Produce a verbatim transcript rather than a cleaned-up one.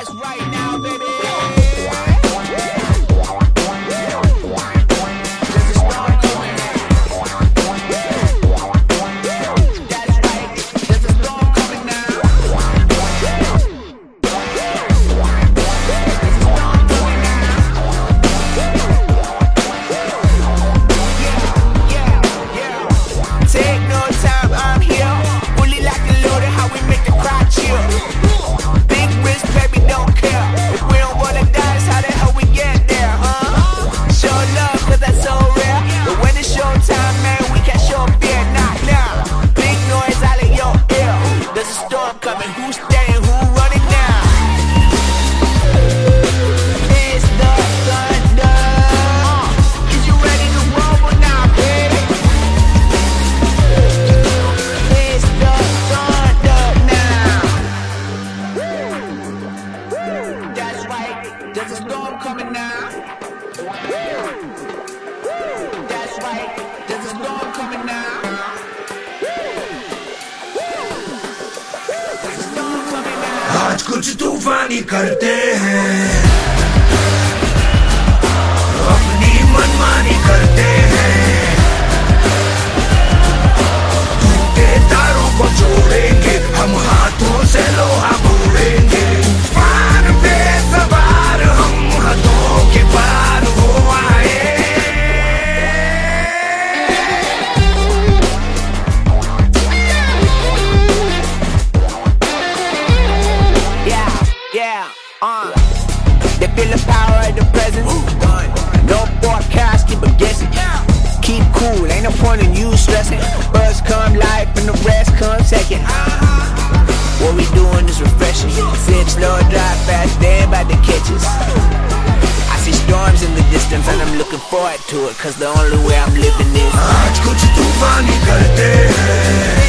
That's right now, baby. Who's staying? Who running now? It's the thunder. Is you ready to rumble now, baby? It's the thunder now. That's right. There's a storm coming now. That's right. There's a storm coming now. आज कुछ तूफानी करते हैं, अपनी मनमानी करते हैं, टूटे तारों को जोड़ेंगे, हम हाथों से लोहा बोलेंगे। तूफान पे सवार हम हदों के पार हो आए। Yeah, uh, they feel the power of the presence. No forecast, keep a guessing. Keep cool, ain't no point in you stressing. First come life and the rest come second. What we doing is refreshing. Sip slow, drive fast, they ain't about to catch us. I see storms in the distance and I'm looking forward to it, cause the only way I'm living is आज कुछ तूफानी करते हैं।